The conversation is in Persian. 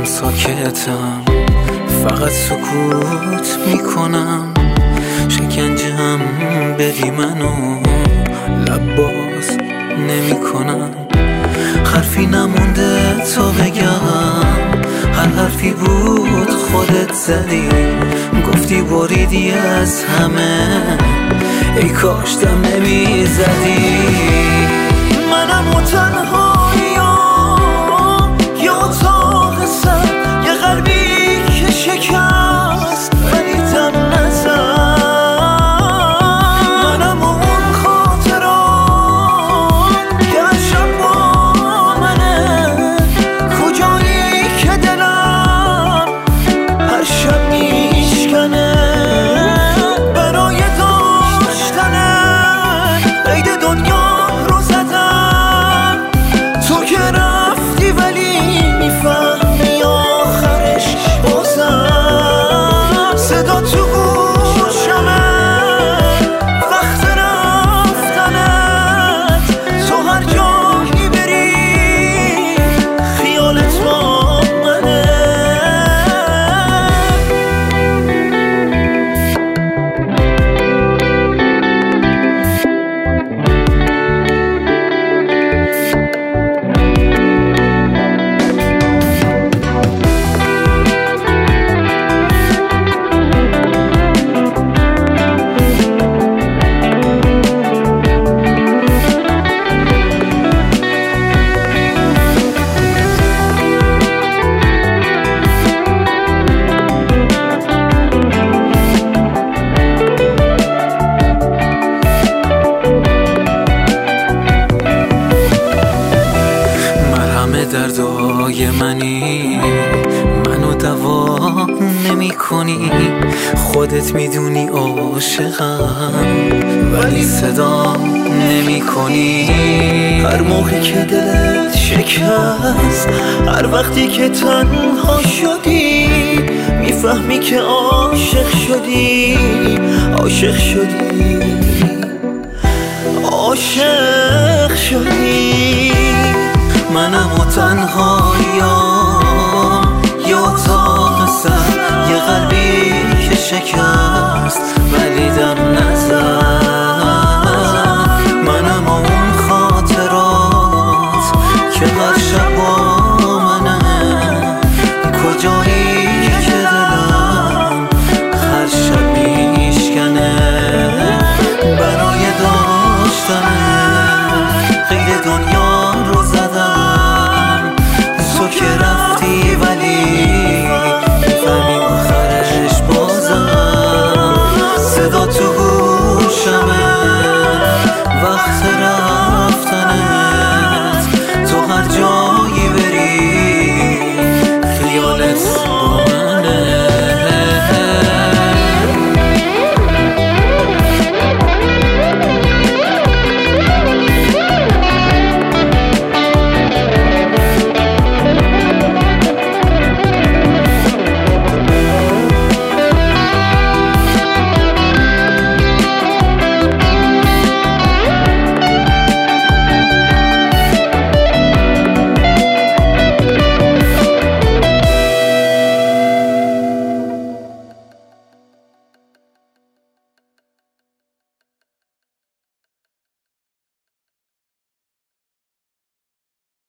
ساکتم، فقط سکوت میکنم. شکنجم بدی منو لب باز نمیکنم. حرفی نمونده تا بگم، هر حرفی بود خودت زدی. گفتی بریدی از همه، ای کاش دم نمیزدی. منم و تنهاییم، یه اتاق سر، یه قلبی که شکست ولی دم نزد. منم و اون خاطرات که عشق با منه، کجایی که دلم هر شب میشکنه برای داشتنه. قید دنیا رو زدم، تو که رفتی ولی میفهمی آخرش بازم. صدا تو گوشمه وقت رفتنت، تو هر جایی بری خیالت با منه. دردای منی، منو دوا نمی کنی. خودت میدونی عاشقم ولی صدا نمی کنی. هر موقع که دلت شکست، هر وقتی که تنها شدی، میفهمی که عاشق شدی، عاشق شدی، عاشق شدی. منم و تنهاییم، یه اتاق سر، یه قلبی که شکست ولی دم نزد. منم و اون خاطرات که هر شب